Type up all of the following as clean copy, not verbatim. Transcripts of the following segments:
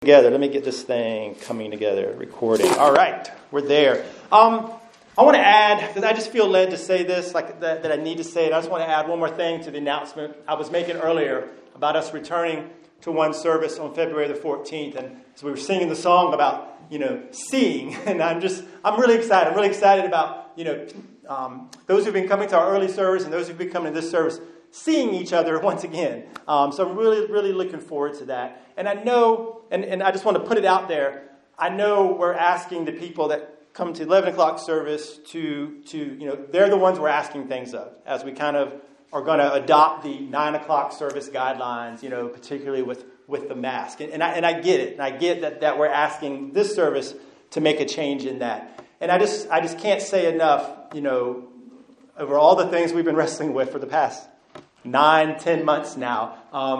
Together. Let me get this thing coming together, recording. All right, we're there. I want to add, because I just feel led to say this, like that I need to say it. I just want to add one more thing to the announcement I was making earlier about us returning to one service on February the 14th. And so we were singing the song about, seeing. And I'm really excited. I'm really excited about, those who've been coming to our early service and those who've been coming to this service, seeing each other once again. So I'm really, really looking forward to that. And I know, and I just want to put it out there, I know we're asking the people that come to 11 o'clock service to they're the ones we're asking things of, as we kind of are going to adopt the 9 o'clock service guidelines, particularly with the mask. And I get it. And I get that we're asking this service to make a change in that. And I just can't say enough, over all the things we've been wrestling with for the past 9-10 months now.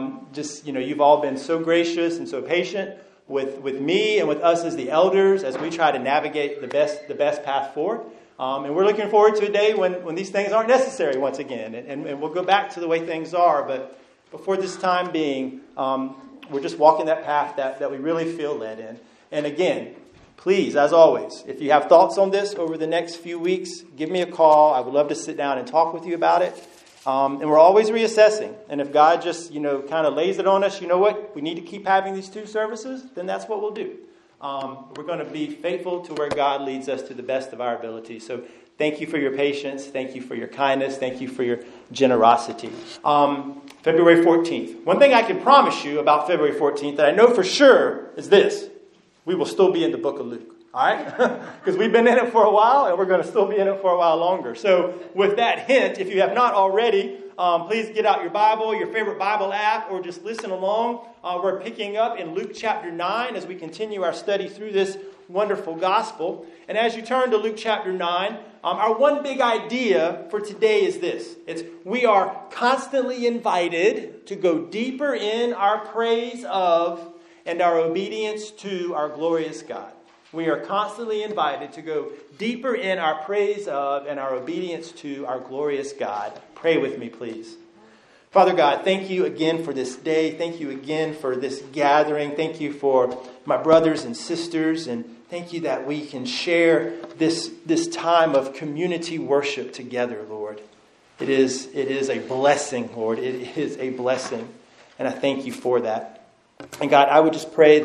You've all been so gracious and so patient with me and with us as the elders as we try to navigate the best path forward. And we're looking forward to a day when these things aren't necessary once again. And we'll go back to the way things are. But for this time being, we're just walking that path that we really feel led in. And again, please, as always, if you have thoughts on this over the next few weeks, give me a call. I would love to sit down and talk with you about it. And we're always reassessing. And if God just, kind of lays it on us, we need to keep having these two services, then that's what we'll do. We're going to be faithful to where God leads us to the best of our ability. So thank you for your patience. Thank you for your kindness. Thank you for your generosity. February 14th. One thing I can promise you about February 14th that I know for sure is this. We will still be in the book of Luke. All right? Because we've been in it for a while, and we're going to still be in it for a while longer. So with that hint, if you have not already, please get out your Bible, your favorite Bible app, or just listen along. We're picking up in Luke chapter 9 as we continue our study through this wonderful gospel. And as you turn to Luke chapter 9, our one big idea for today is this. We are constantly invited to go deeper in our praise of and our obedience to our glorious God. We are constantly invited to go deeper in our praise of and our obedience to our glorious God. Pray with me, please. Father God, thank you again for this day. Thank you again for this gathering. Thank you for my brothers and sisters. And thank you that we can share this time of community worship together, Lord. It is a blessing, Lord. It is a blessing. And I thank you for that. And God, I would just pray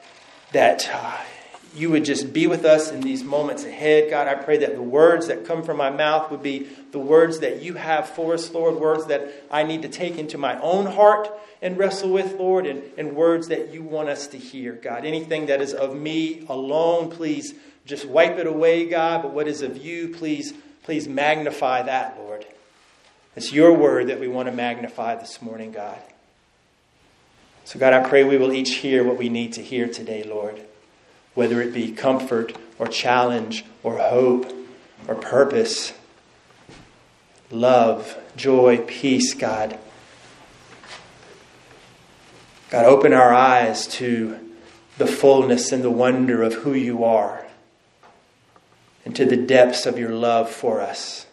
that you would just be with us in these moments ahead. God, I pray that the words that come from my mouth would be the words that you have for us, Lord. Words that I need to take into my own heart and wrestle with, Lord. And words that you want us to hear, God. Anything that is of me alone, please just wipe it away, God. But what is of you, please magnify that, Lord. It's your word that we want to magnify this morning, God. So God, I pray we will each hear what we need to hear today, Lord. Whether it be comfort or challenge or hope or purpose, love, joy, peace, God. God, open our eyes to the fullness and the wonder of who you are and to the depths of your love for us.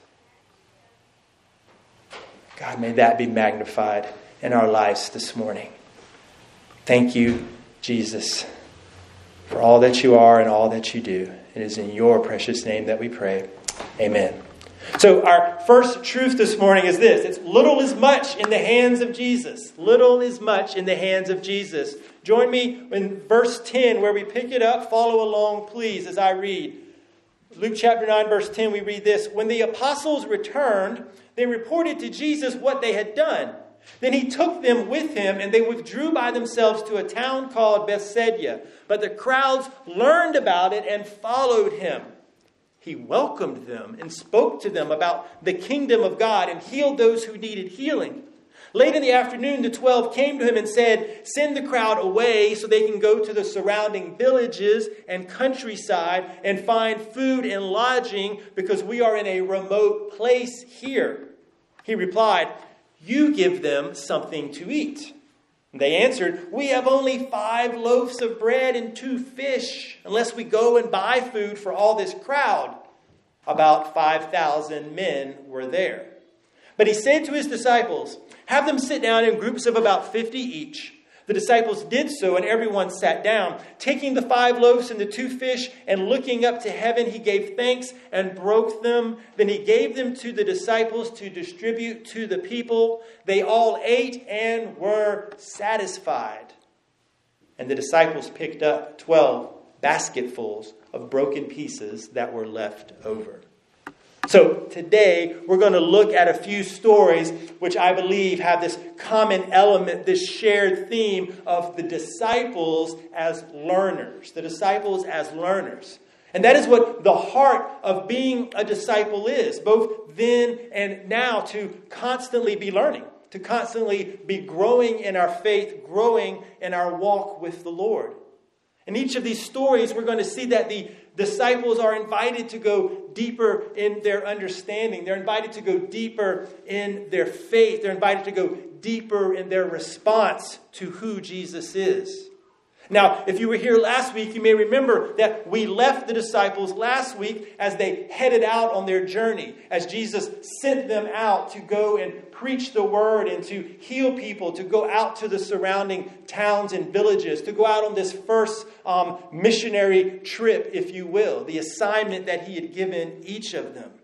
God, may that be magnified in our lives this morning. Thank you, Jesus, for all that you are and all that you do. It is in your precious name that we pray. Amen. So our first truth this morning is this. It's little is much in the hands of Jesus. Little is much in the hands of Jesus. Join me in verse 10 where we pick it up. Follow along, please, as I read. Luke chapter 9, verse 10, we read this. When the apostles returned, they reported to Jesus what they had done. Then he took them with him, and they withdrew by themselves to a town called Bethsaida. But the crowds learned about it and followed him. He welcomed them and spoke to them about the kingdom of God and healed those who needed healing. Late in the afternoon, the 12 came to him and said, "Send the crowd away so they can go to the surrounding villages and countryside and find food and lodging because we are in a remote place here." He replied, "You give them something to eat." They answered, "We have only 5 loaves of bread and 2 fish, unless we go and buy food for all this crowd." About 5,000 men were there. But he said to his disciples, "Have them sit down in groups of about 50 each." The disciples did so, and everyone sat down. Taking the 5 loaves and the 2 fish, and looking up to heaven, he gave thanks and broke them. Then he gave them to the disciples to distribute to the people. They all ate and were satisfied. And the disciples picked up 12 basketfuls of broken pieces that were left over. So today we're going to look at a few stories which I believe have this common element, this shared theme of the disciples as learners. The disciples as learners. And that is what the heart of being a disciple is, both then and now, to constantly be learning, to constantly be growing in our faith, growing in our walk with the Lord. In each of these stories, we're going to see that the disciples are invited to go deeper in their understanding. They're invited to go deeper in their faith. They're invited to go deeper in their response to who Jesus is. Now, if you were here last week, you may remember that we left the disciples last week as they headed out on their journey, as Jesus sent them out to go and preach the word and to heal people, to go out to the surrounding towns and villages, to go out on this first missionary trip, if you will, the assignment that he had given each of them.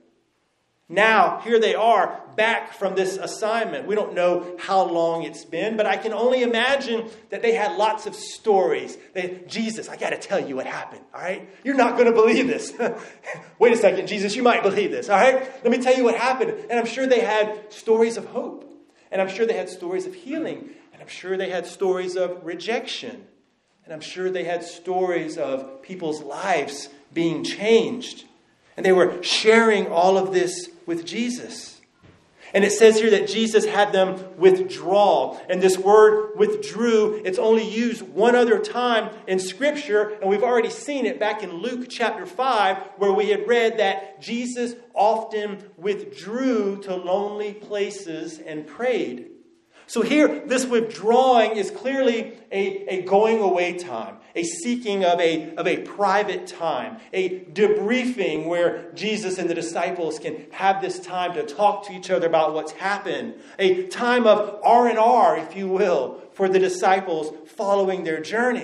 Now, here they are back from this assignment. We don't know how long it's been, but I can only imagine that they had lots of stories. Jesus, I got to tell you what happened, all right? You're not going to believe this. Wait a second, Jesus, you might believe this, all right? Let me tell you what happened. And I'm sure they had stories of hope. And I'm sure they had stories of healing. And I'm sure they had stories of rejection. And I'm sure they had stories of people's lives being changed. And they were sharing all of this with Jesus. And it says here that Jesus had them withdraw. And this word withdrew, it's only used one other time in Scripture. And we've already seen it back in Luke chapter 5, where we had read that Jesus often withdrew to lonely places and prayed. So here, this withdrawing is clearly a going away time, a seeking of a private time, a debriefing where Jesus and the disciples can have this time to talk to each other about what's happened, a time of R&R, if you will, for the disciples following their journey.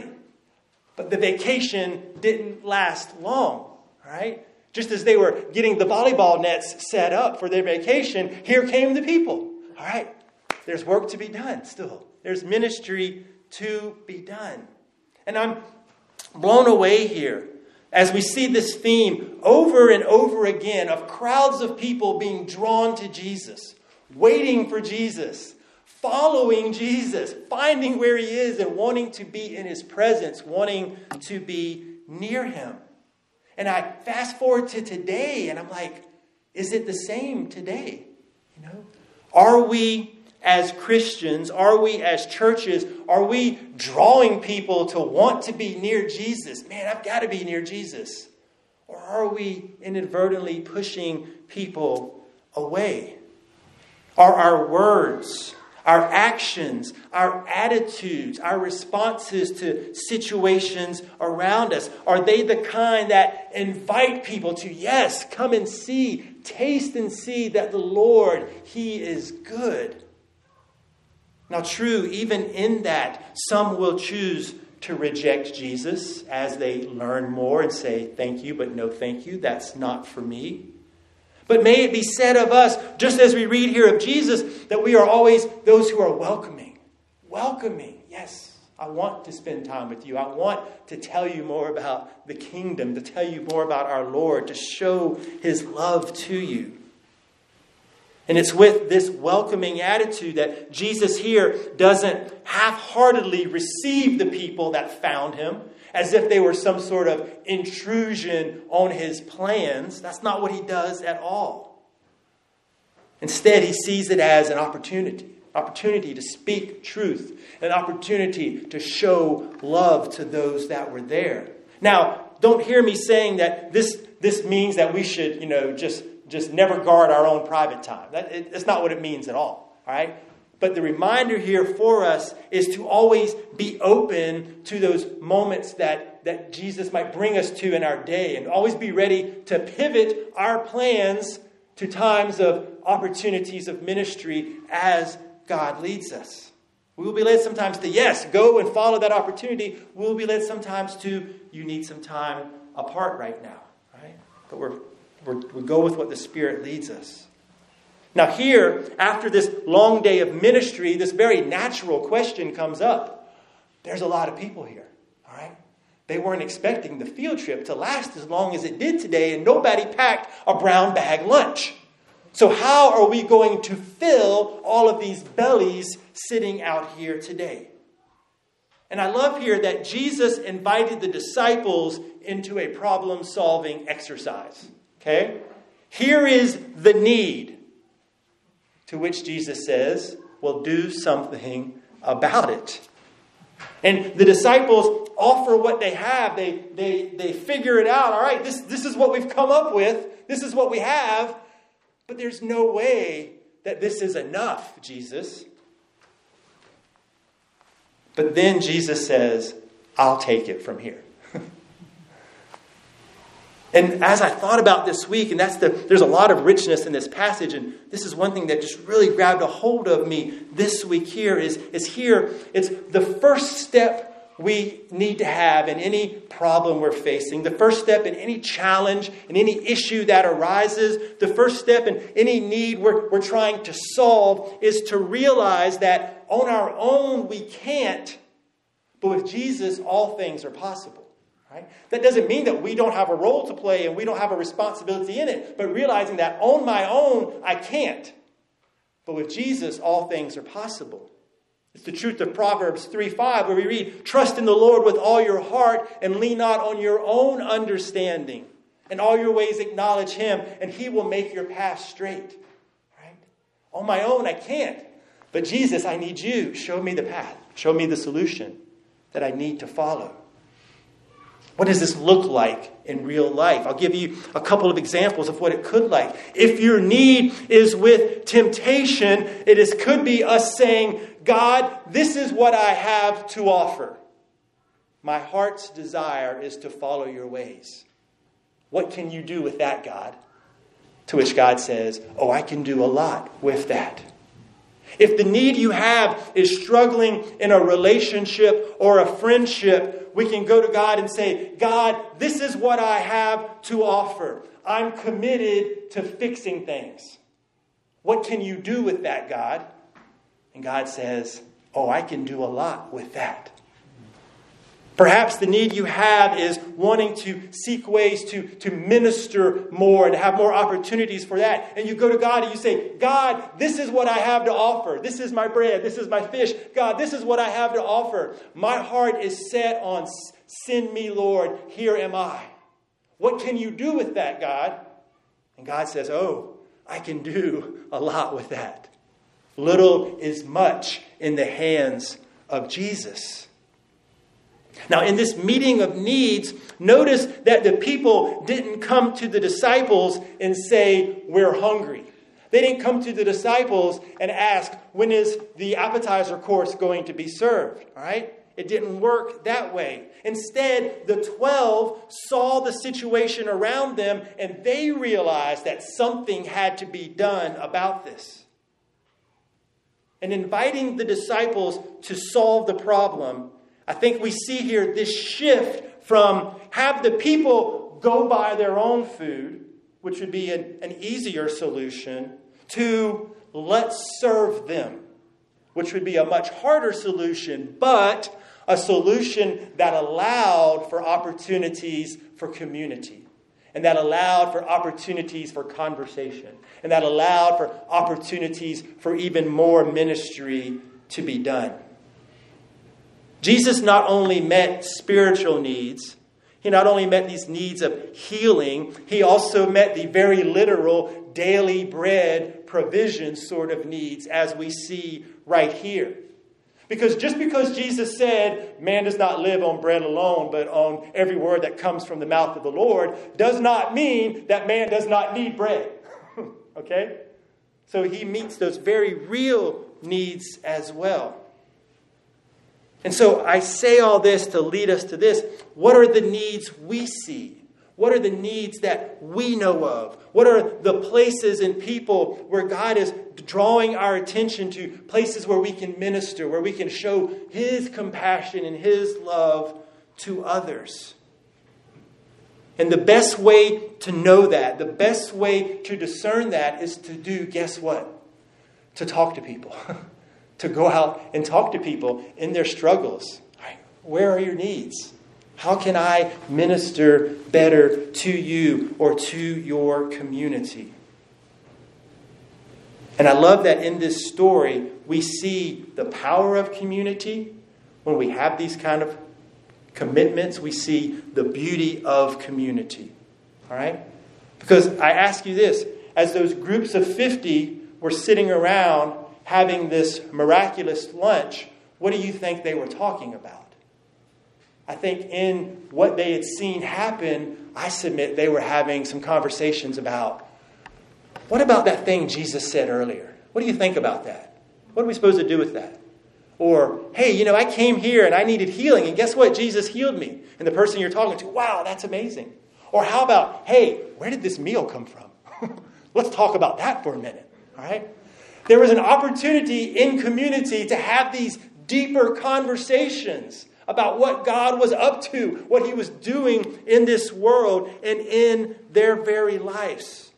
But the vacation didn't last long, right? Just as they were getting the volleyball nets set up for their vacation, here came the people, all right? There's work to be done still. There's ministry to be done. And I'm blown away here as we see this theme over and over again of crowds of people being drawn to Jesus, waiting for Jesus, following Jesus, finding where he is and wanting to be in his presence, wanting to be near him. And I fast forward to today and I'm like, is it the same today? You know, are we as Christians, are we as churches, are we drawing people to want to be near Jesus? Man, I've got to be near Jesus. Or are we inadvertently pushing people away? Are our words, our actions, our attitudes, our responses to situations around us, are they the kind that invite people to, yes, come and see, taste and see that the Lord, he is good? Now, true, even in that, some will choose to reject Jesus as they learn more and say, thank you, but no thank you. That's not for me. But may it be said of us, just as we read here of Jesus, that we are always those who are welcoming. Welcoming. Yes, I want to spend time with you. I want to tell you more about the kingdom, to tell you more about our Lord, to show his love to you. And it's with this welcoming attitude that Jesus here doesn't half-heartedly receive the people that found him as if they were some sort of intrusion on his plans. That's not what he does at all. Instead, he sees it as an opportunity to speak truth, an opportunity to show love to those that were there. Now, don't hear me saying that this means that we should, just never guard our own private time. That's not what it means at all right? But the reminder here for us is to always be open to those moments that Jesus might bring us to in our day, and always be ready to pivot our plans to times of opportunities of ministry as God leads us. We will be led sometimes to, yes, go and follow that opportunity. We will be led sometimes to, you need some time apart right now. Right? But we go with what the Spirit leads us. Now here, after this long day of ministry, this very natural question comes up. There's a lot of people here. All right? They weren't expecting the field trip to last as long as it did today, and nobody packed a brown bag lunch. So how are we going to fill all of these bellies sitting out here today? And I love here that Jesus invited the disciples into a problem-solving exercise. Okay? Here is the need, to which Jesus says, well, do something about it. And the disciples offer what they have. They figure it out. All right, this is what we've come up with. This is what we have. But there's no way that this is enough, Jesus. But then Jesus says, I'll take it from here. And as I thought about this week, and there's a lot of richness in this passage, and this is one thing that just really grabbed a hold of me this week here, is here. It's the first step we need to have in any problem we're facing, the first step in any challenge, in any issue that arises, the first step in any need we're trying to solve is to realize that on our own we can't, but with Jesus all things are possible. Right? That doesn't mean that we don't have a role to play and we don't have a responsibility in it, but realizing that on my own I can't, but with Jesus all things are possible. It's the truth of Proverbs 3:5 where we read, trust in the Lord with all your heart and lean not on your own understanding. In all your ways acknowledge Him and He will make your path straight. Right? On my own I can't. But Jesus, I need you. Show me the path. Show me the solution that I need to follow. What does this look like in real life? I'll give you a couple of examples of what it could like. If your need is with temptation, could be us saying, God, this is what I have to offer. My heart's desire is to follow your ways. What can you do with that, God? To which God says, oh, I can do a lot with that. If the need you have is struggling in a relationship or a friendship, we can go to God and say, God, this is what I have to offer. I'm committed to fixing things. What can you do with that, God? And God says, oh, I can do a lot with that. Perhaps the need you have is wanting to seek ways to minister more and to have more opportunities for that. And you go to God and you say, God, this is what I have to offer. This is my bread. This is my fish. God, this is what I have to offer. My heart is set on send me, Lord. Here am I. What can you do with that, God? And God says, oh, I can do a lot with that. Little is much in the hands of Jesus. Now, in this meeting of needs, notice that the people didn't come to the disciples and say, we're hungry. They didn't come to the disciples and ask, when is the appetizer course going to be served? All right? It didn't work that way. Instead, the 12 saw the situation around them and they realized that something had to be done about this. And inviting the disciples to solve the problem, I think we see here this shift from have the people go buy their own food, which would be an easier solution, to let's serve them, which would be a much harder solution, but a solution that allowed for opportunities for community, and that allowed for opportunities for conversation, and that allowed for opportunities for even more ministry to be done. Jesus not only met spiritual needs, He not only met these needs of healing, He also met the very literal daily bread provision sort of needs as we see right here. Because just because Jesus said, man does not live on bread alone, but on every word that comes from the mouth of the Lord, does not mean that man does not need bread. Okay? So He meets those very real needs as well. And so I say all this to lead us to this. What are the needs we see? What are the needs that we know of? What are the places and people where God is drawing our attention to, places where we can minister, where we can show His compassion and His love to others? And the best way to know that, the best way to discern that is to do, guess what? To talk to people. To go out and talk to people in their struggles. Right? Where are your needs? How can I minister better to you or to your community? And I love that in this story, we see the power of community. When we have these kind of commitments, we see the beauty of community. All right? Because I ask you this, as those groups of 50 were sitting around having this miraculous lunch, what do you think they were talking about? I think in what they had seen happen, I submit they were having some conversations about, what about that thing Jesus said earlier? What do you think about that? What are we supposed to do with that? Or, hey, I came here and I needed healing, and guess what? Jesus healed me. And the person you're talking to, wow, that's amazing. Or how about, hey, where did this meal come from? Let's talk about that for a minute. All right? There was an opportunity in community to have these deeper conversations about what God was up to, what He was doing in this world and in their very lives.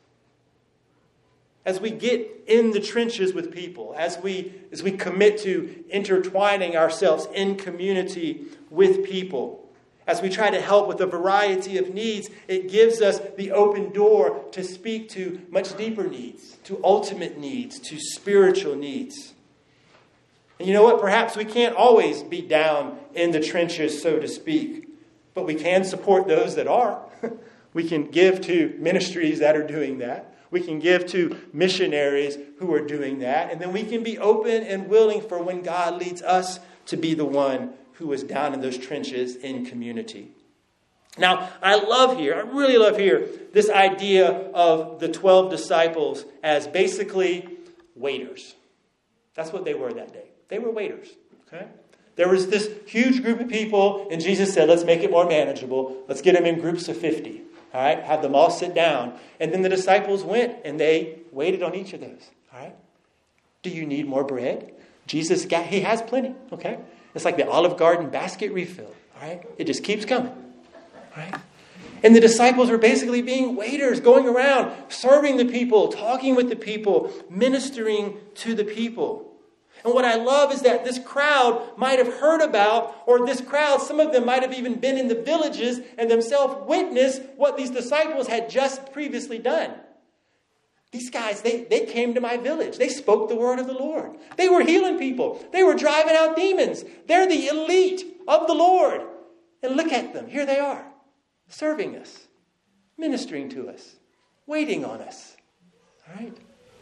As we get in the trenches with people, as we commit to intertwining ourselves in community with people, as we try to help with a variety of needs, it gives us the open door to speak to much deeper needs, to ultimate needs, to spiritual needs. And you know what? Perhaps we can't always be down in the trenches, so to speak. But we can support those that are. We can give to ministries that are doing that. We can give to missionaries who are doing that. And then we can be open and willing for when God leads us to be the one who is down in those trenches in community. Now, I really love here, this idea of the 12 disciples as basically waiters. That's what they were that day. They were waiters. Okay? There was this huge group of people, and Jesus said, let's make it more manageable. Let's get them in groups of 50. All right? Have them all sit down. And then the disciples went, and they waited on each of those. All right? Do you need more bread? He has plenty. Okay? It's like the Olive Garden basket refill. All right? It just keeps coming. All right? And the disciples were basically being waiters, going around, serving the people, talking with the people, ministering to the people. And what I love is that this crowd might have heard about, or this crowd, some of them might have even been in the villages and themselves witnessed what these disciples had just previously done. These guys, they came to my village. They spoke the word of the Lord. They were healing people. They were driving out demons. They're the elite of the Lord. And look at them. Here they are, serving us, ministering to us, waiting on us. All right?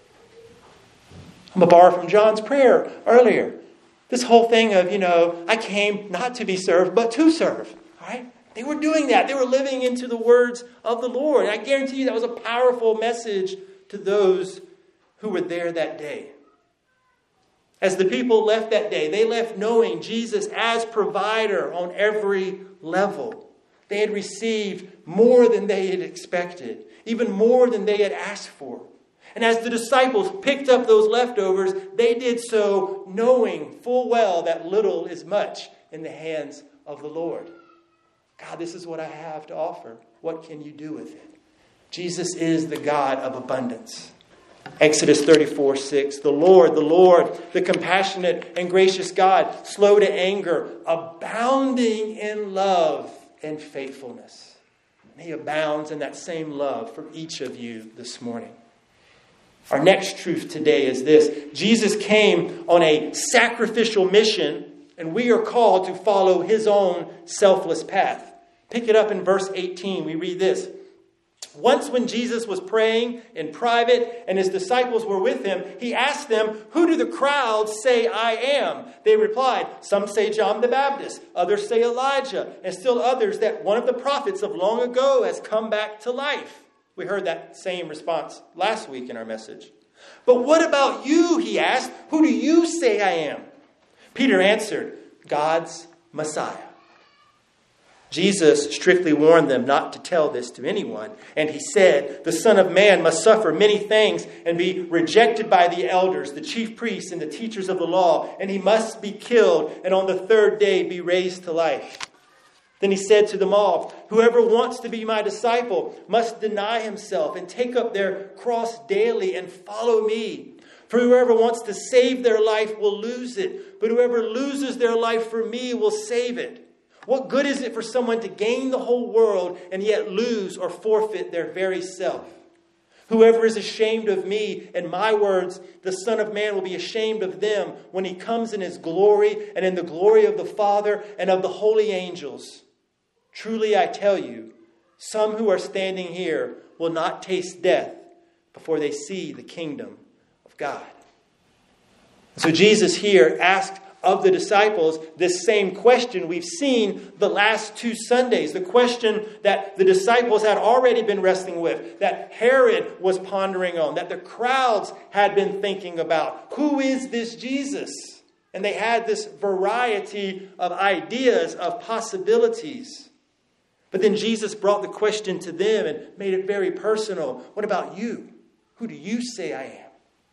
I'm going to borrow from John's prayer earlier. This whole thing of, I came not to be served, but to serve. All right? They were doing that. They were living into the words of the Lord. And I guarantee you that was a powerful message to those who were there that day. As the people left that day, they left knowing Jesus as provider on every level. They had received more than they had expected, even more than they had asked for. And as the disciples picked up those leftovers, they did so knowing full well that little is much in the hands of the Lord. God, this is what I have to offer. What can you do with it? Jesus is the God of abundance. Exodus 34:6. The Lord, the compassionate and gracious God, slow to anger, abounding in love and faithfulness. And He abounds in that same love for each of you this morning. Our next truth today is this. Jesus came on a sacrificial mission, and we are called to follow His own selfless path. Pick it up in verse 18. We read this. Once when Jesus was praying in private and His disciples were with Him, He asked them, "Who do the crowds say I am?" They replied, "Some say John the Baptist, others say Elijah, and still others that one of the prophets of long ago has come back to life." We heard that same response last week in our message. "But what about you?" He asked. "Who do you say I am?" Peter answered, "God's Messiah." Jesus strictly warned them not to tell this to anyone. And he said, the Son of Man must suffer many things and be rejected by the elders, the chief priests, and the teachers of the law. And he must be killed and on the third day be raised to life. Then he said to them all, whoever wants to be my disciple must deny himself and take up their cross daily and follow me. For whoever wants to save their life will lose it, but whoever loses their life for me will save it. What good is it for someone to gain the whole world and yet lose or forfeit their very self? Whoever is ashamed of me and my words, the Son of Man will be ashamed of them when he comes in his glory and in the glory of the Father and of the holy angels. Truly I tell you, some who are standing here will not taste death before they see the kingdom of God. So Jesus here asked of the disciples this same question we've seen the last 2 Sundays. The question that the disciples had already been wrestling with, that Herod was pondering on, that the crowds had been thinking about. Who is this Jesus? And they had this variety of ideas, of possibilities. But then Jesus brought the question to them and made it very personal. What about you? Who do you say I am?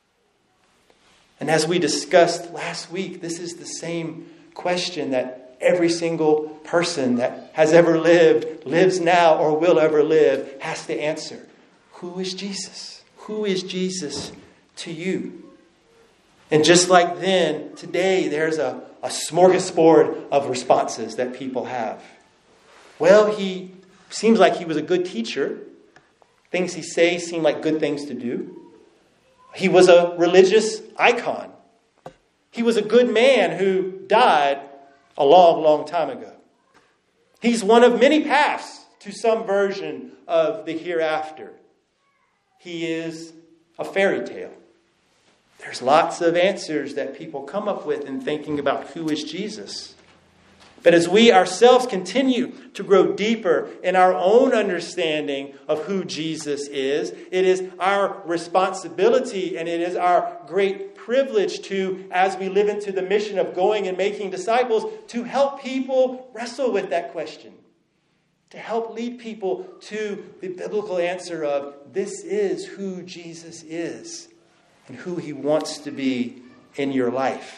And as we discussed last week, this is the same question that every single person that has ever lived, lives now, or will ever live has to answer. Who is Jesus? Who is Jesus to you? And just like then, today there's a smorgasbord of responses that people have. Well, he seems like he was a good teacher. Things he says seem like good things to do. He was a religious icon. He was a good man who died a long, long time ago. He's one of many paths to some version of the hereafter. He is a fairy tale. There's lots of answers that people come up with in thinking about who is Jesus. But as we ourselves continue to grow deeper in our own understanding of who Jesus is, it is our responsibility and it is our great privilege to, as we live into the mission of going and making disciples, to help people wrestle with that question. To help lead people to the biblical answer of this is who Jesus is and who he wants to be in your life.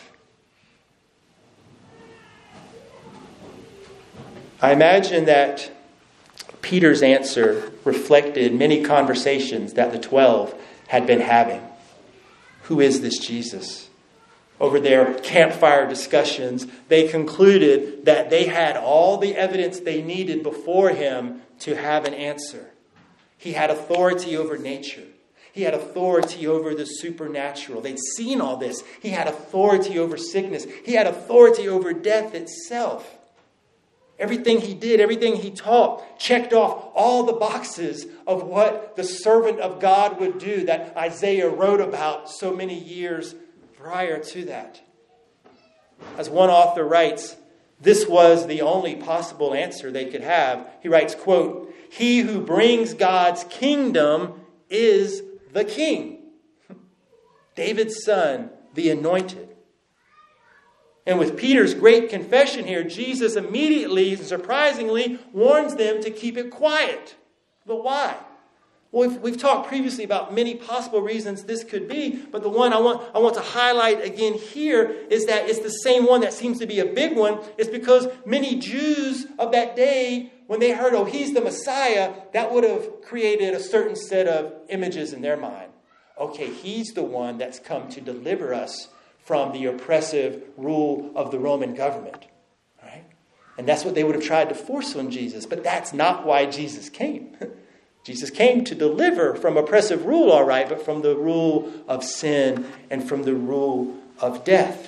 I imagine that Peter's answer reflected many conversations that the 12 had been having. Who is this Jesus? Over their campfire discussions, they concluded that they had all the evidence they needed before him to have an answer. He had authority over nature. He had authority over the supernatural. They'd seen all this. He had authority over sickness. He had authority over death itself. Everything he did, everything he taught, checked off all the boxes of what the servant of God would do that Isaiah wrote about so many years prior to that. As one author writes, this was the only possible answer they could have. He writes, quote, he who brings God's kingdom is the king. David's son, the anointed. And with Peter's great confession here, Jesus immediately, surprisingly, warns them to keep it quiet. But why? Well, we've talked previously about many possible reasons this could be, but the one I want to highlight again here is that it's the same one that seems to be a big one. It's because many Jews of that day, when they heard, oh, he's the Messiah, that would have created a certain set of images in their mind. Okay, he's the one that's come to deliver us from the oppressive rule of the Roman government. Right? And that's what they would have tried to force on Jesus. But that's not why Jesus came. Jesus came to deliver from oppressive rule, all right, but from the rule of sin and from the rule of death.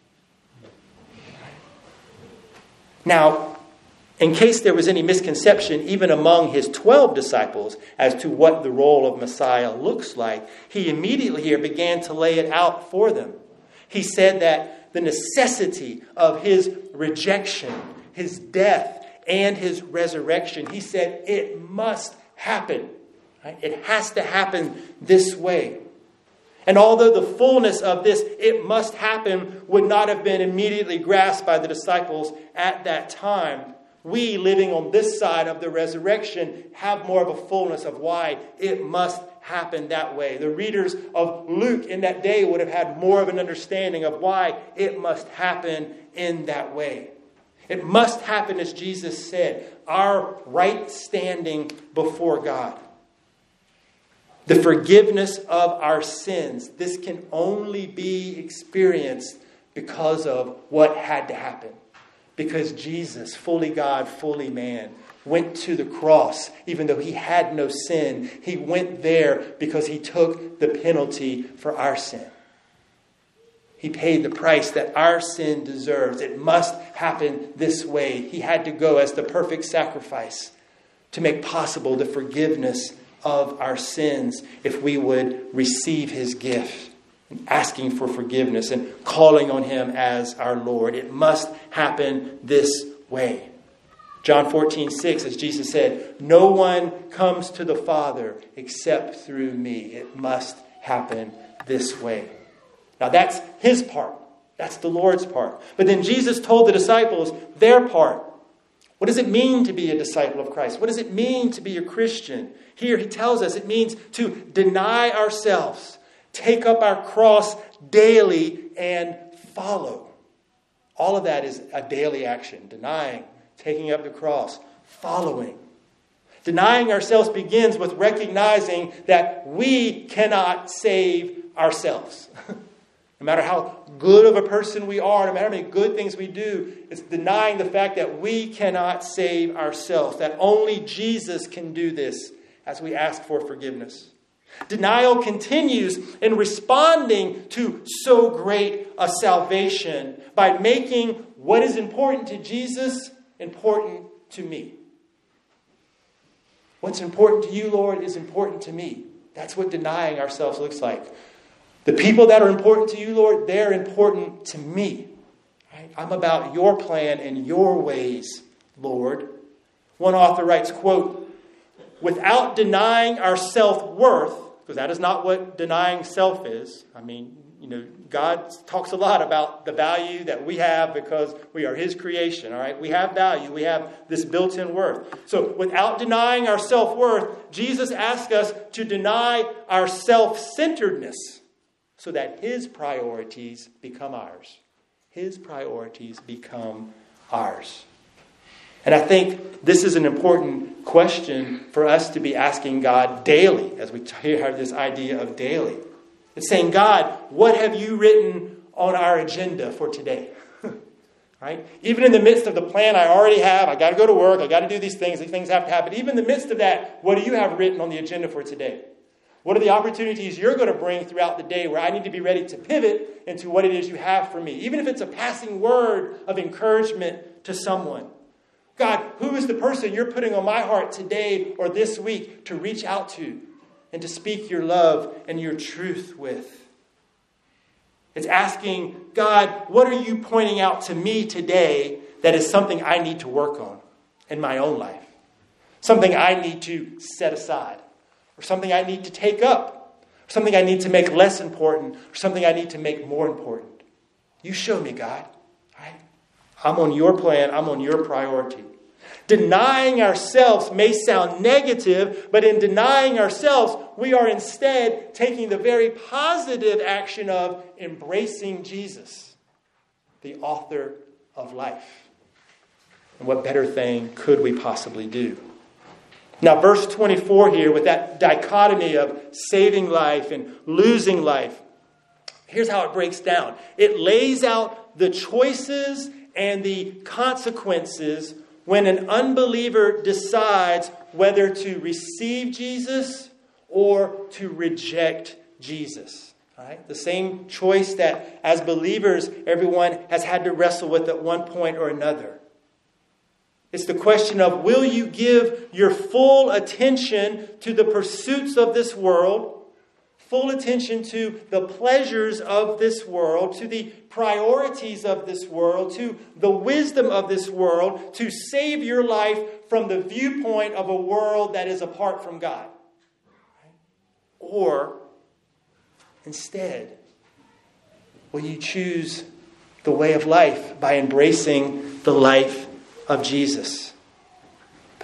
Now, in case there was any misconception, even among his 12 disciples, as to what the role of Messiah looks like, he immediately here began to lay it out for them. He said that the necessity of his rejection, his death, and his resurrection, he said it must happen. Right? It has to happen this way. And although the fullness of this, it must happen, would not have been immediately grasped by the disciples at that time, we living on this side of the resurrection have more of a fullness of why it must happen that way. The readers of Luke in that day would have had more of an understanding of why it must happen in that way. It must happen as Jesus said, our right standing before God. The forgiveness of our sins. This can only be experienced because of what had to happen. Because Jesus, fully God, fully man, went to the cross, even though he had no sin. He went there because he took the penalty for our sin. He paid the price that our sin deserves. It must happen this way. He had to go as the perfect sacrifice to make possible the forgiveness of our sins if we would receive his gift, and asking for forgiveness and calling on him as our Lord. It must happen this way. John 14:6, as Jesus said, no one comes to the Father except through me. It must happen this way. Now that's his part. That's the Lord's part. But then Jesus told the disciples their part. What does it mean to be a disciple of Christ? What does it mean to be a Christian? Here he tells us it means to deny ourselves, take up our cross daily, and follow. All of that is a daily action. Denying, taking up the cross, following. Denying ourselves begins with recognizing that we cannot save ourselves. No matter how good of a person we are, no matter how many good things we do, it's denying the fact that we cannot save ourselves, that only Jesus can do this as we ask for forgiveness. Denial continues in responding to so great a salvation by making what is important to Jesus important to me. What's important to you, Lord, is important to me. That's what denying ourselves looks like. The people that are important to you, Lord, they're important to me. Right? I'm about your plan and your ways, Lord. One author writes, quote, without denying our self-worth, because that is not what denying self is. I mean, God talks a lot about the value that we have because we are his creation, all right? We have value. We have this built-in worth. So without denying our self-worth, Jesus asks us to deny our self-centeredness so that his priorities become ours. His priorities become ours. And I think this is an important question for us to be asking God daily, as we hear this idea of daily. It's saying, God, what have you written on our agenda for today? Right? Even in the midst of the plan I already have, I got to go to work, I got to do these things have to happen. Even in the midst of that, what do you have written on the agenda for today? What are the opportunities you're going to bring throughout the day where I need to be ready to pivot into what it is you have for me? Even if it's a passing word of encouragement to someone. God, who is the person you're putting on my heart today or this week to reach out to and to speak your love and your truth with? It's asking, God, what are you pointing out to me today that is something I need to work on in my own life? Something I need to set aside, or something I need to take up, or something I need to make less important, or something I need to make more important. You show me, God. Right? I'm on your plan. I'm on your priority. Denying ourselves may sound negative, but in denying ourselves, we are instead taking the very positive action of embracing Jesus, the author of life. And what better thing could we possibly do? Now, verse 24 here, with that dichotomy of saving life and losing life, here's how it breaks down. It lays out the choices and the consequences when an unbeliever decides whether to receive Jesus or to reject Jesus. All right? The same choice that as believers everyone has had to wrestle with at one point or another. It's the question of, will you give your full attention to the pursuits of this world, full attention to the pleasures of this world, to the priorities of this world, to the wisdom of this world, to save your life from the viewpoint of a world that is apart from God? Or instead, will you choose the way of life by embracing the life of Jesus?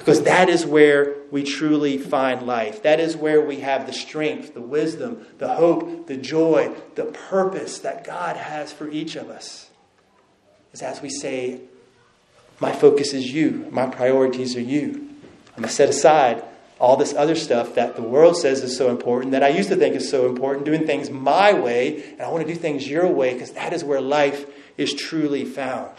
Because that is where we truly find life. That is where we have the strength, the wisdom, the hope, the joy, the purpose that God has for each of us. Is as we say, my focus is you. My priorities are you. I'm going to set aside all this other stuff that the world says is so important, that I used to think is so important, doing things my way, and I want to do things your way, because that is where life is truly found.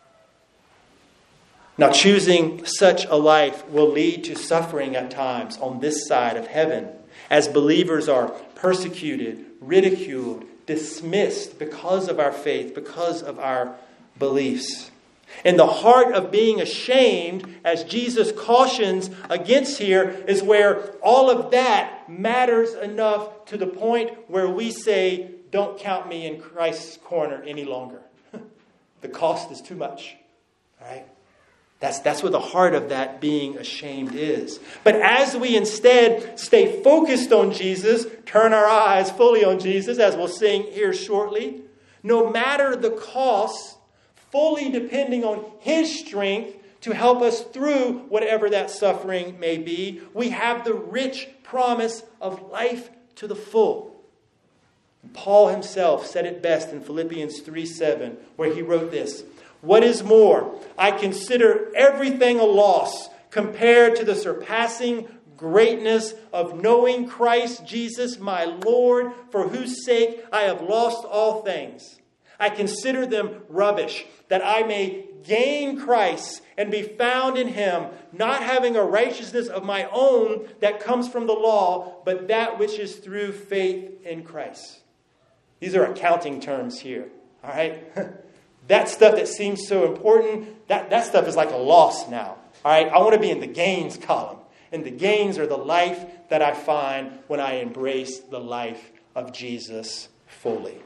Now, choosing such a life will lead to suffering at times on this side of heaven, as believers are persecuted, ridiculed, dismissed because of our faith, because of our beliefs. And the heart of being ashamed, as Jesus cautions against here, is where all of that matters enough to the point where we say, don't count me in Christ's corner any longer. The cost is too much. All right? That's what the heart of that being ashamed is. But as we instead stay focused on Jesus, turn our eyes fully on Jesus, as we'll sing here shortly, no matter the cost, fully depending on His strength to help us through whatever that suffering may be, we have the rich promise of life to the full. Paul himself said it best in Philippians 3:7, where he wrote this: "What is more, I consider everything a loss compared to the surpassing greatness of knowing Christ Jesus my Lord, for whose sake I have lost all things. I consider them rubbish, that I may gain Christ and be found in Him, not having a righteousness of my own that comes from the law, but that which is through faith in Christ." These are accounting terms here. All right? That stuff that seems so important, that stuff is like a loss now. All right? I want to be in the gains column. And the gains are the life that I find when I embrace the life of Jesus fully.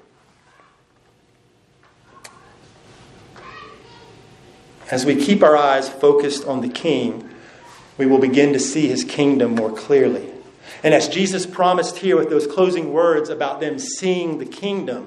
As we keep our eyes focused on the King, we will begin to see His kingdom more clearly. And as Jesus promised here with those closing words about them seeing the kingdom,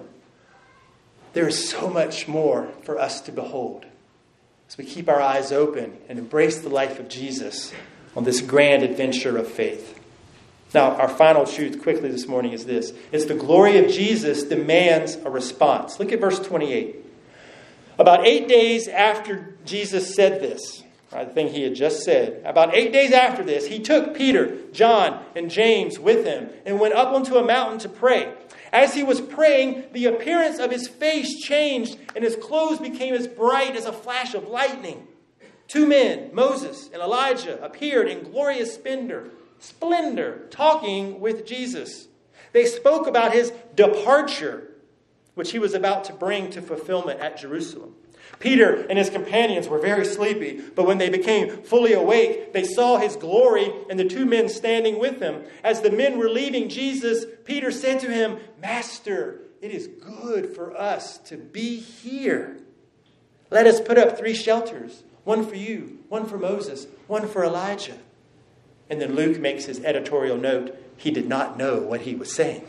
there is so much more for us to behold as we keep our eyes open and embrace the life of Jesus on this grand adventure of faith. Now, our final truth quickly this morning is this. It's the glory of Jesus demands a response. Look at verse 28. About 8 days after Jesus said this, the thing He had just said, about 8 days after this, He took Peter, John, and James with Him and went up onto a mountain to pray. As He was praying, the appearance of His face changed and His clothes became as bright as a flash of lightning. 2 men, Moses and Elijah, appeared in glorious splendor, talking with Jesus. They spoke about His departure, which He was about to bring to fulfillment at Jerusalem. Peter and his companions were very sleepy, but when they became fully awake, they saw His glory and the 2 men standing with Him. As the men were leaving Jesus, Peter said to Him, "Master, it is good for us to be here. Let us put up 3 shelters, one for you, one for Moses, one for Elijah." And then Luke makes his editorial note, he did not know what he was saying.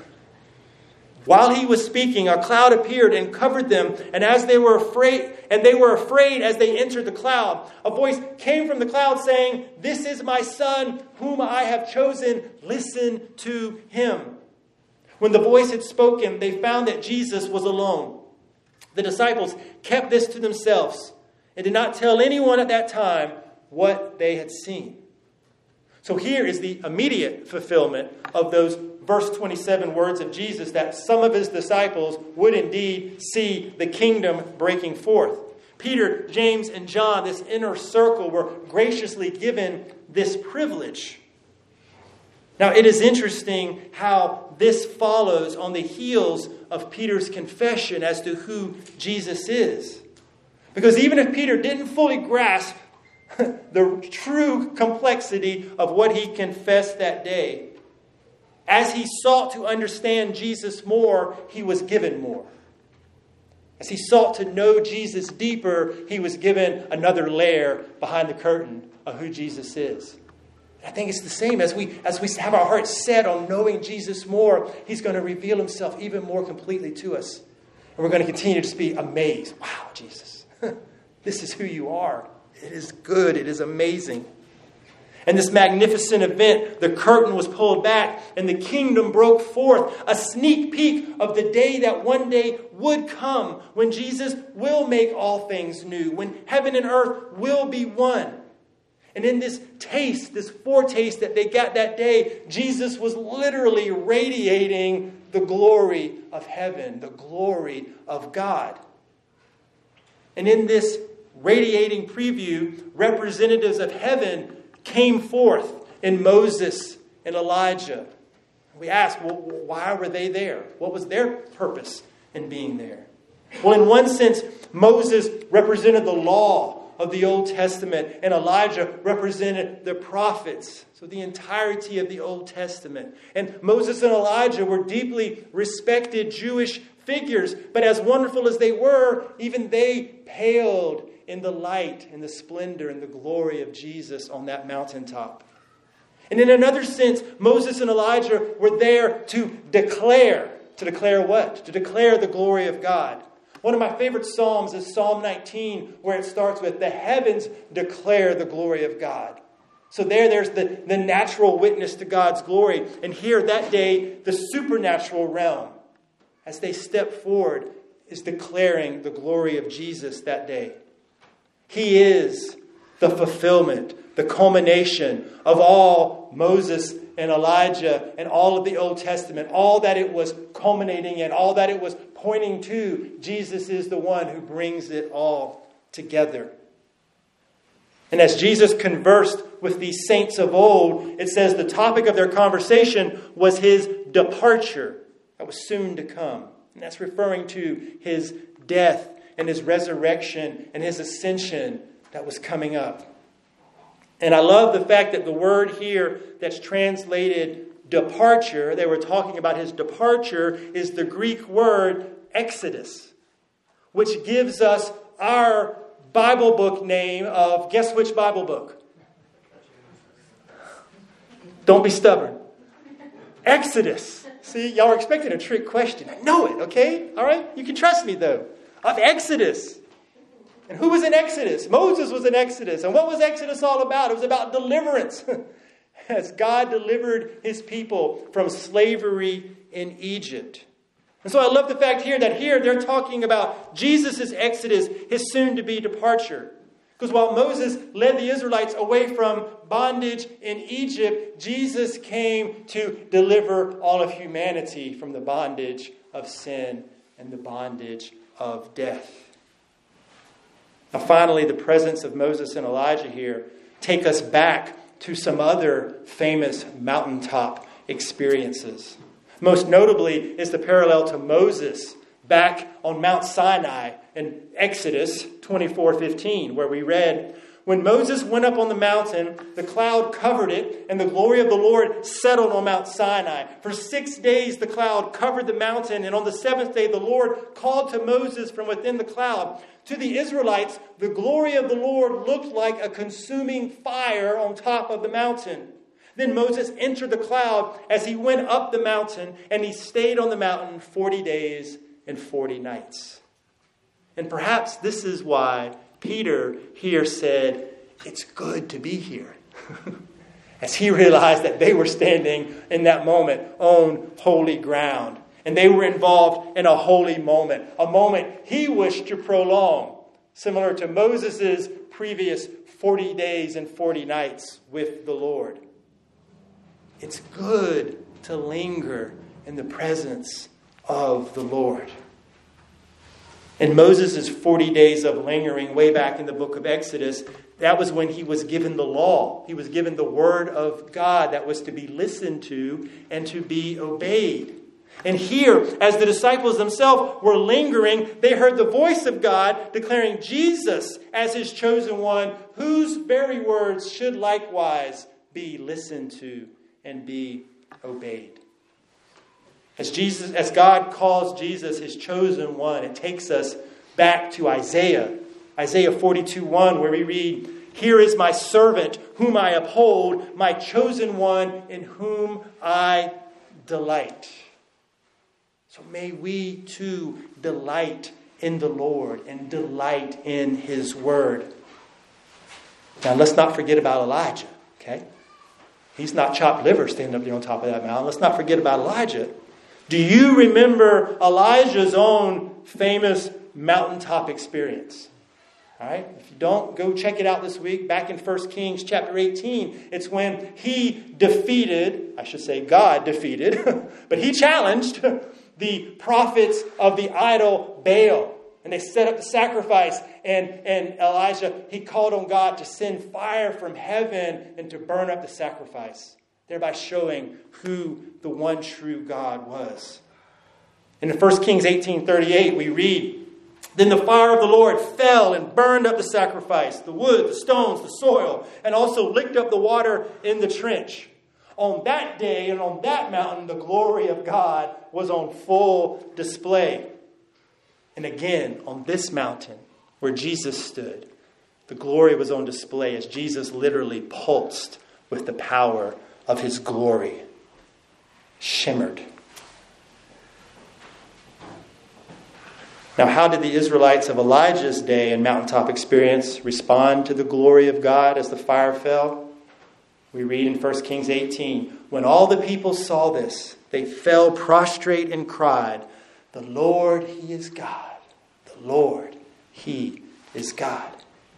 While he was speaking, a cloud appeared and covered them, and they were afraid as they entered the cloud. A voice came from the cloud saying, "This is my Son, whom I have chosen. Listen to Him." When the voice had spoken, they found that Jesus was alone. The disciples kept this to themselves and did not tell anyone at that time what they had seen. So here is the immediate fulfillment of those verse 27 words of Jesus, that some of His disciples would indeed see the kingdom breaking forth. Peter, James, and John, this inner circle, were graciously given this privilege. Now, it is interesting how this follows on the heels of Peter's confession as to who Jesus is. Because even if Peter didn't fully grasp the true complexity of what he confessed that day, as he sought to understand Jesus more, he was given more. As he sought to know Jesus deeper, he was given another layer behind the curtain of who Jesus is. I think it's the same as we have our hearts set on knowing Jesus more. He's going to reveal Himself even more completely to us. And we're going to continue to just be amazed. Wow, Jesus, this is who You are. It is good. It is amazing. And this magnificent event, the curtain was pulled back and the kingdom broke forth. A sneak peek of the day that one day would come when Jesus will make all things new, when heaven and earth will be one. And in this taste, this foretaste that they got that day, Jesus was literally radiating the glory of heaven, the glory of God. And in this radiating preview, representatives of heaven came forth in Moses and Elijah. We ask, well, why were they there? What was their purpose in being there? Well, in one sense, Moses represented the law of the Old Testament, and Elijah represented the prophets. So the entirety of the Old Testament. And Moses and Elijah were deeply respected Jewish figures, but as wonderful as they were, even they paled in the light and the splendor and the glory of Jesus on that mountaintop. And in another sense, Moses and Elijah were there to declare. To declare what? To declare the glory of God. One of my favorite Psalms is Psalm 19, where it starts with, the heavens declare the glory of God. So there's the natural witness to God's glory. And here that day, the supernatural realm, as they step forward, is declaring the glory of Jesus that day. He is the fulfillment, the culmination of all Moses and Elijah and all of the Old Testament, all that it was culminating in, all that it was pointing to. Jesus is the one who brings it all together. And as Jesus conversed with these saints of old, it says the topic of their conversation was his departure that was soon to come. And that's referring to his death and his resurrection and his ascension that was coming up. And I love the fact that the word here that's translated departure, they were talking about his departure, is the Greek word exodus, which gives us our Bible book name of, guess which Bible book? Don't be stubborn. Exodus. See, y'all are expecting a trick question. I know it, okay? All right? You can trust me, though. Of Exodus. And who was in Exodus? Moses was in Exodus. And what was Exodus all about? It was about deliverance. As God delivered his people from slavery in Egypt. And so I love the fact here that here they're talking about Jesus' Exodus, his soon-to-be departure. Because while Moses led the Israelites away from bondage in Egypt, Jesus came to deliver all of humanity from the bondage of sin and the bondage of death. Now finally, the presence of Moses and Elijah here take us back to some other famous mountaintop experiences. Most notably is the parallel to Moses back on Mount Sinai in Exodus 24:15, where we read, when Moses went up on the mountain, the cloud covered it, and the glory of the Lord settled on Mount Sinai. For 6 days the cloud covered the mountain, and on the seventh day the Lord called to Moses from within the cloud. To the Israelites, the glory of the Lord looked like a consuming fire on top of the mountain. Then Moses entered the cloud as he went up the mountain, and he stayed on the mountain 40 days and 40 nights. And perhaps this is why Peter here said, it's good to be here. As he realized that they were standing in that moment on holy ground. And they were involved in a holy moment. A moment he wished to prolong. Similar to Moses' previous 40 days and 40 nights with the Lord. It's good to linger in the presence of the Lord. In Moses' 40 days of lingering way back in the book of Exodus, that was when he was given the law. He was given the word of God that was to be listened to and to be obeyed. And here, as the disciples themselves were lingering, they heard the voice of God declaring Jesus as his chosen one, whose very words should likewise be listened to and be obeyed. As God calls Jesus his chosen one, it takes us back to Isaiah 42:1, where we read, here is my servant whom I uphold, my chosen one in whom I delight. So may we too delight in the Lord and delight in his word. Now let's not forget about Elijah. Okay? He's not chopped liver standing up there on top of that mountain. Let's not forget about Elijah. Do you remember Elijah's own famous mountaintop experience? All right? If you don't, go check it out this week. Back in 1 Kings chapter 18, it's when he defeated, I should say God defeated, but he challenged the prophets of the idol Baal. And they set up the sacrifice. And Elijah, he called on God to send fire from heaven and to burn up the sacrifice, thereby showing who the one true God was. In 1 Kings 18:38, we read, "Then the fire of the Lord fell and burned up the sacrifice, the wood, the stones, the soil, and also licked up the water in the trench. On that day and on that mountain, the glory of God was on full display." And again, on this mountain where Jesus stood, the glory was on display as Jesus literally pulsed with the power of his glory. Shimmered. Now, how did the Israelites of Elijah's day and mountaintop experience respond to the glory of God as the fire fell? We read in 1 Kings 18, "When all the people saw this, they fell prostrate and cried, 'The Lord, He is God. The Lord, He is God.'"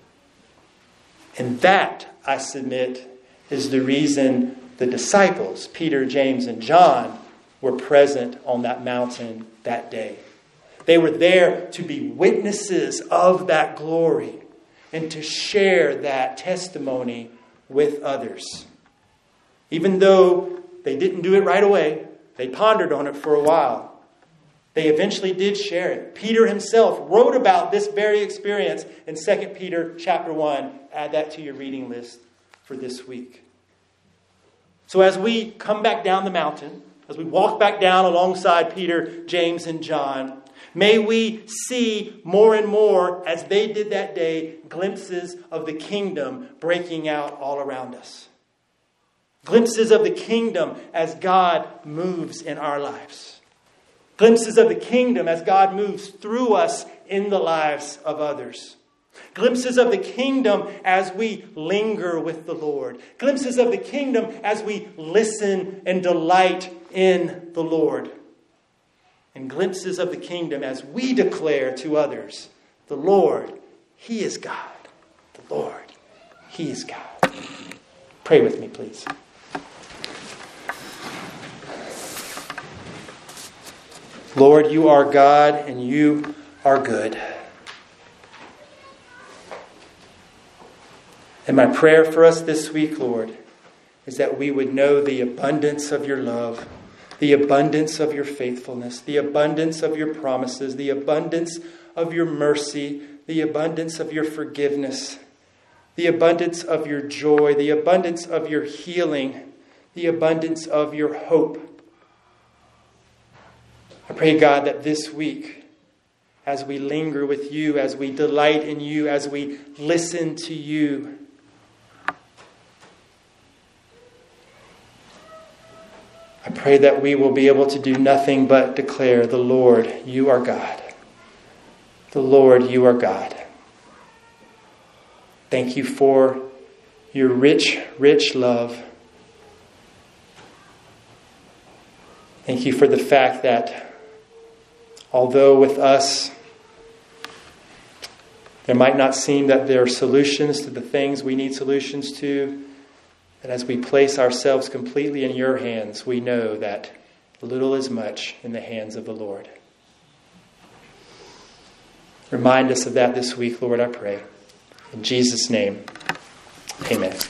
And that, I submit, is the reason the disciples, Peter, James, and John, were present on that mountain that day. They were there to be witnesses of that glory and to share that testimony with others. Even though they didn't do it right away, they pondered on it for a while. They eventually did share it. Peter himself wrote about this very experience in 2 Peter chapter 1. Add that to your reading list for this week. So as we come back down the mountain, as we walk back down alongside Peter, James, and John, may we see more and more, as they did that day, glimpses of the kingdom breaking out all around us. Glimpses of the kingdom as God moves in our lives. Glimpses of the kingdom as God moves through us in the lives of others. Glimpses of the kingdom as we linger with the Lord. Glimpses of the kingdom as we listen and delight in the Lord. And glimpses of the kingdom as we declare to others, "The Lord, He is God. The Lord, He is God." Pray with me, please. Lord, you are God and you are good. And my prayer for us this week, Lord, is that we would know the abundance of your love, the abundance of your faithfulness, the abundance of your promises, the abundance of your mercy, the abundance of your forgiveness, the abundance of your joy, the abundance of your healing, the abundance of your hope. I pray, God, that this week, as we linger with you, as we delight in you, as we listen to you, I pray that we will be able to do nothing but declare, "The Lord, you are God. The Lord, you are God." Thank you for your rich, rich love. Thank you for the fact that although with us there might not seem that there are solutions to the things we need solutions to, that as we place ourselves completely in your hands, we know that little is much in the hands of the Lord. Remind us of that this week, Lord, I pray. In Jesus' name, amen.